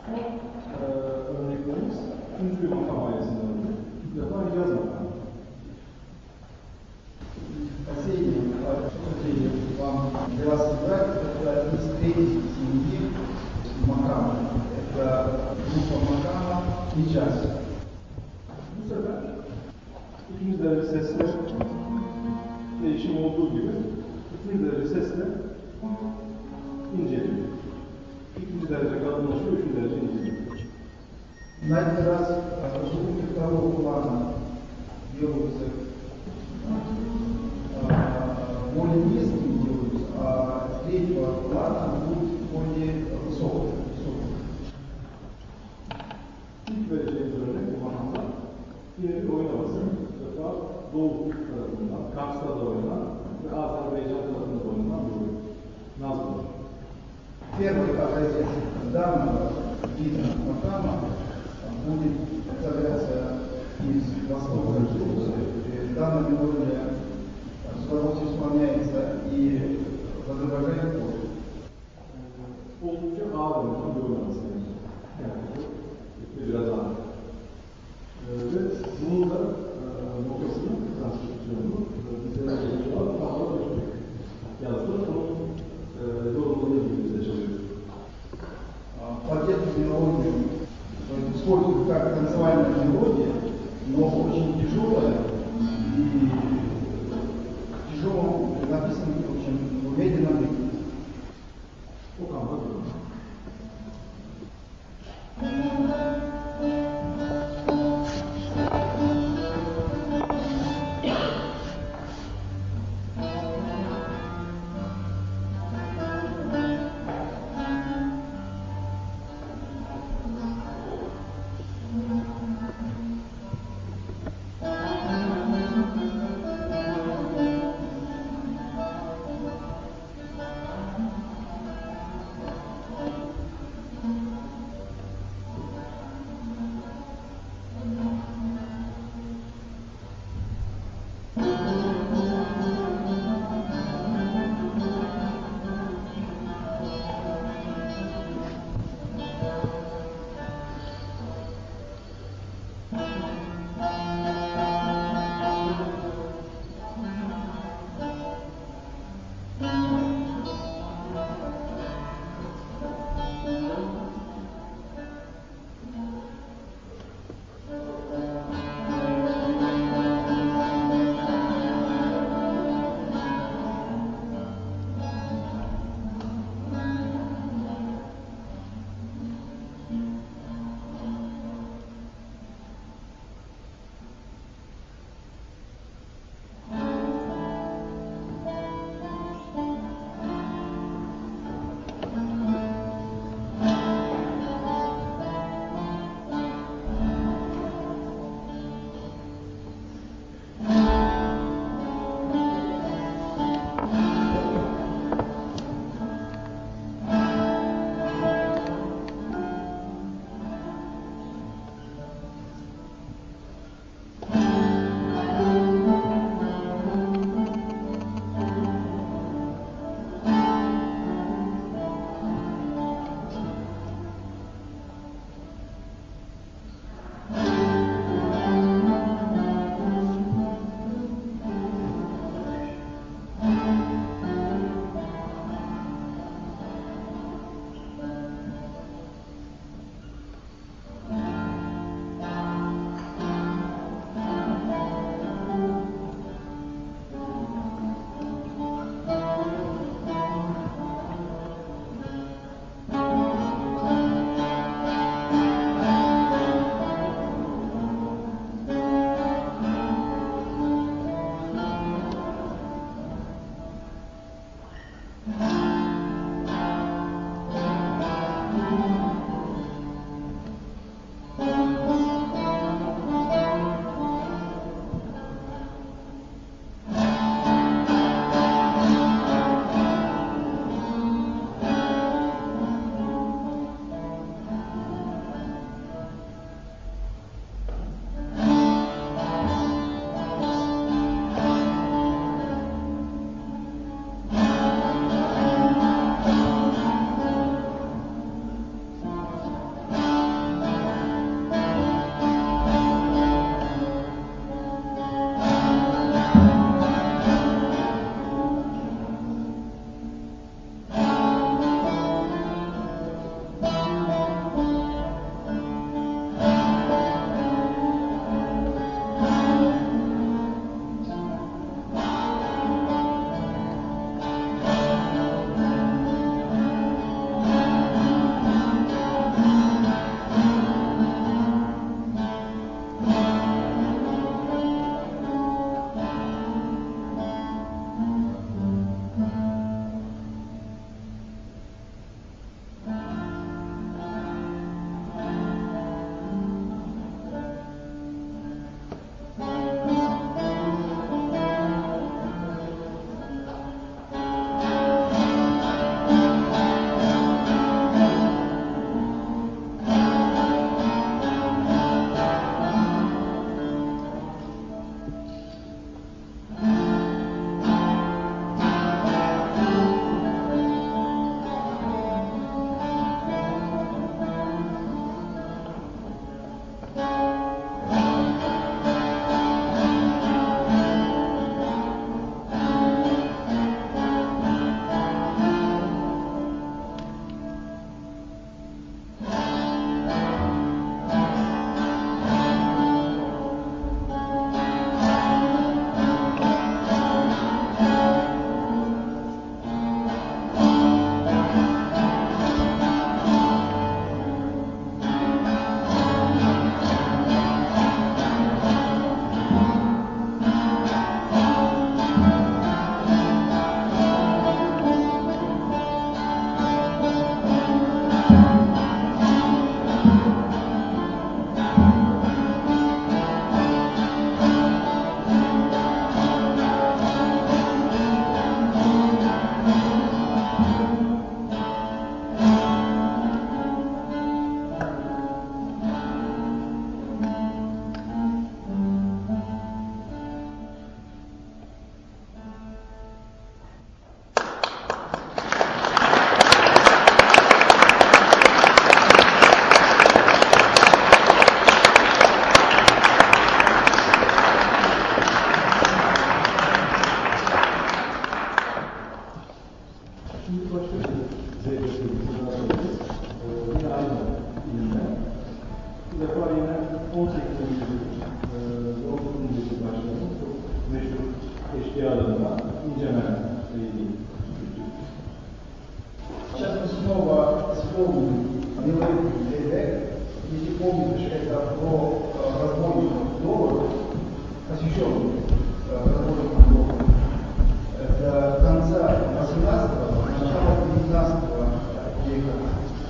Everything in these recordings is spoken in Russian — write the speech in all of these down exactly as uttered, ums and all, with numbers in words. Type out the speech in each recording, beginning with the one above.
Son e, örneklerimiz üçüncü bir makam ailesinden oldu. İlk defa Hicaz makamı. Последний, последний вам для вас собрать, это из третьей семьи Макама. Это группа Макама Hicaz. Bu sefer ikinci derece sesle değişim olduğu gibi ikinci derece sesle inceliyor. İkinci derece kalınlaşıyor, üçüncü derece inceliyor. На этот раз звуки второго плана делаются более низкими, делаются, а третьего плана будут более высокими. İlk vereceğimiz örnek bu makamda yine bir oyun havası. Bu sefer Doğu tarafından, Kars'ta da oynanan ve Azerbaycan tarafında da oynanan bir oyun. Nazlı. Первый образец данного вида макама будет представляться из Востока Грузии. Данная мелодия с удовольствием исполняется и в Азербайджане тоже. Oldukça ağır oynanan bir oyun havası. Yani bu biraz ağır. Ee, ve bunun da e, notasını, transkripsiyonunu bize yazılar daha da götürdük. Yazdılar, onun e, yorumladığı gibi biz de çalıyoruz. Под эту мелодию используют как танцевальная мелодия, но очень тяжелая и тяжело написано очень в медленном ритме. Okan bakıyorum. Thank you.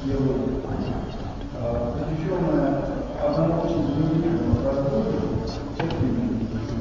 геологии. Посвященная одному очень знаменитому раздолу терпению.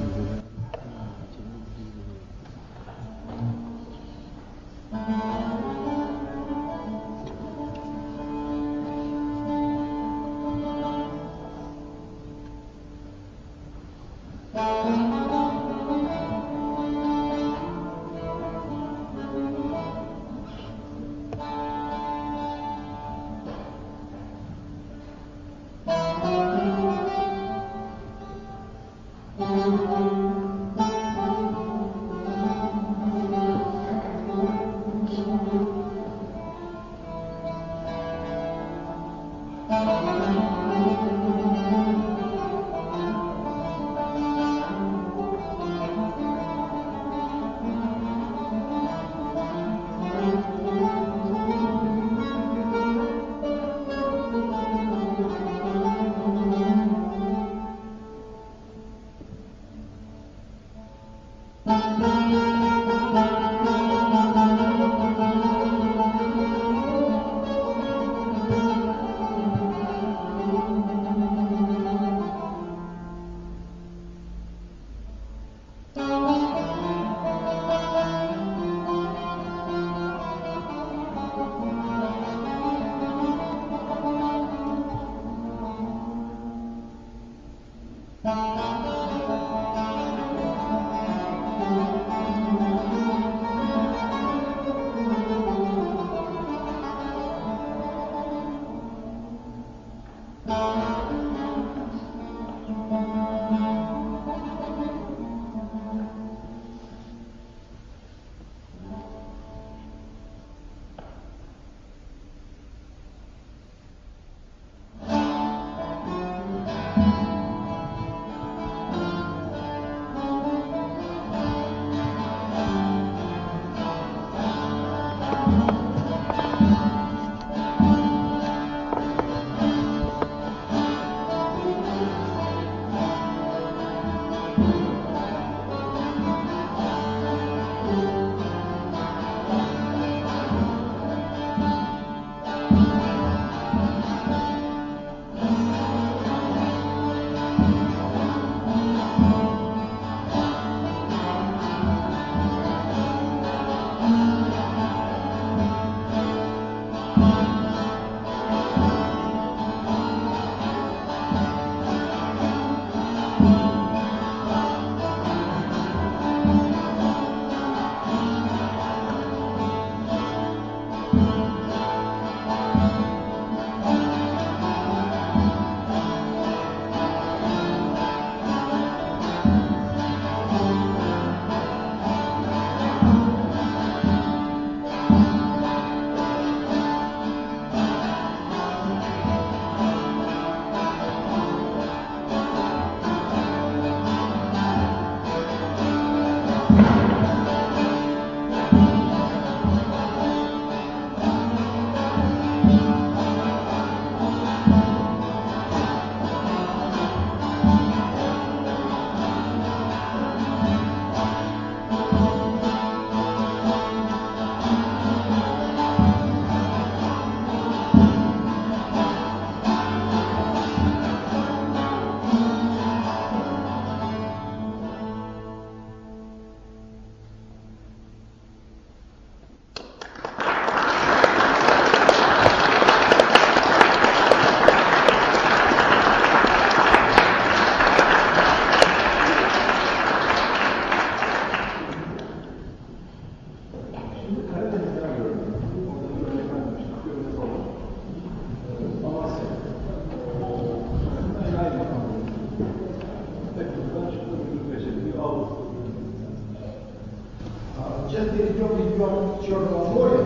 Сейчас перейдем к региону Черного моря.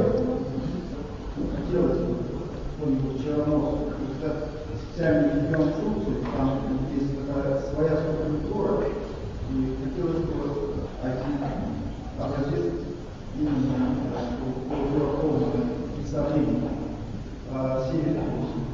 Хотелось бы какой-нибудь черноморский, это специальный регион Турции, там есть такая своя субкультура, и хотелось бы один образец именно полного представления о Северной Руси.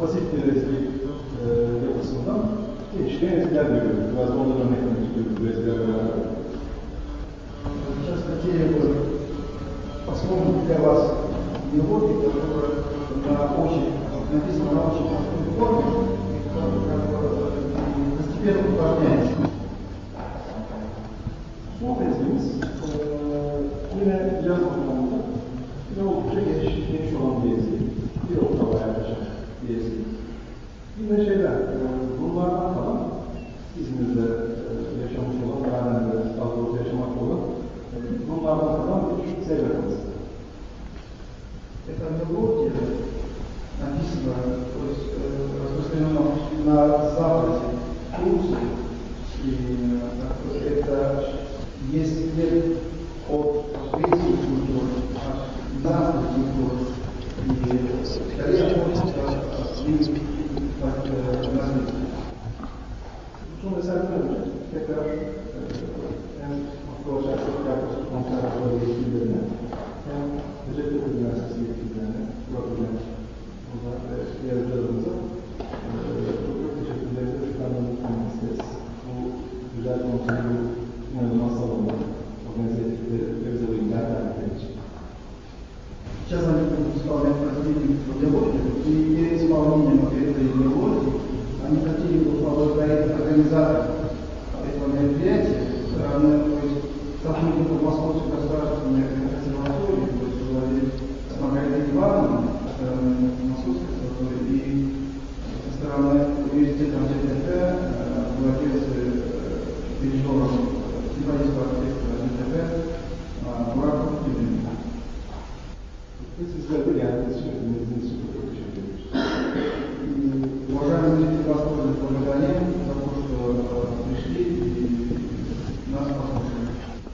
pasif bir ezgi e, yapısından gelişleyen ezgiler görüyoruz. Biraz da onları örnek vermek istiyoruz bu ezgilerle beraber. Сейчас хотели бы вспомнить для вас мелодию, которая на очень, написана на очень простой форме, и постепенно упражняется. Son ezgimiz e, yine caz anlamında yine oldukça geniş, geniş olan bir ezgi. Bir oktava yaklaşan bir ezgi. Yine şeyler, e, bunlardan kalan İzmir'de e, yaşamış olan, Garen'de, Stadros'ta yaşamakta olan e, bunlardan kalan bir sevgi arası. Эта мелодия написана, то есть э, распространена на Западе, в Турции, и э, это есть след от греческой культуры, от иранской культуры, и скорее хочется развития. Son eserden önce tekrar e, hem Akroşak yaklaşık konservatuvarı yetkililerine hem Hacettepe Üniversitesi yetkililerine, profillerine ve diğer hocalarımıza e, çok çok teşekkürlerimizi ve şükranlarını sunmak isteriz. Bu güzel konseri, inanılmaz salonda organize ettikleri ve bize bu imkan verdikleri için. Сейчас они будут исполнять последнюю мелодию, и перед исполнением этой мелодии они хотели бы поблагодарить организаторов этого мероприятия, стороны, то есть сотрудников Московской государственной консерватории, то есть владелец Маргариты Ивановны, со стороны Московской консерватории, и со стороны университета ЖТП, владелец дирижером симфонического оркестра ЖТП Муратов Юрьевич. Ve sizler de geldiğiniz için, dinlediğiniz için çok çok teşekkür ediyoruz. Уважаемые зрители, вас тоже благодарим за то, что пришли и нас послушали.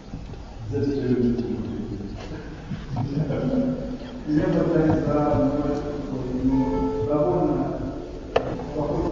Меня благодарю за довольно плохой.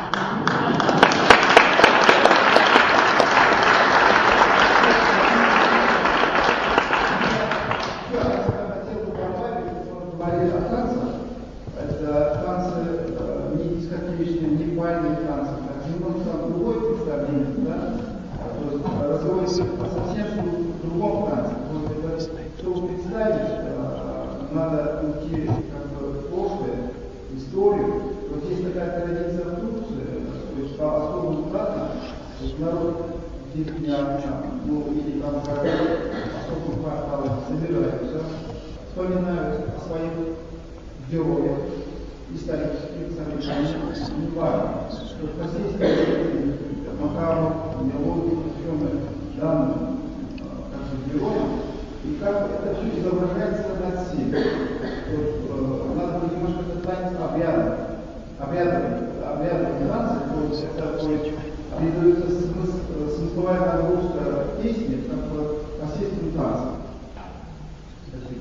Чтобы представить, надо уйти как бы в прошлое, в историю. Вот есть такая традиция в Турции, то есть по особым датам, народ деревня, ну или там в особых кварталах собираются, вспоминают о своих героях, исторических событиях, не важно, что российские макаров, мелодии, посвященные данным героям, и как это все изображается на сцене. Надо быть немножко этот танец обрядом, обрядом, обрядом танца, то есть это передается смысловая нагрузка песни, как бы насильственным танцем. Спасибо.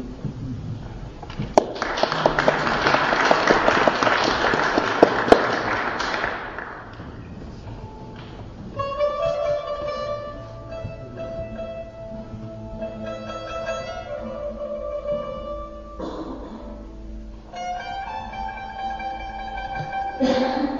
Yeah.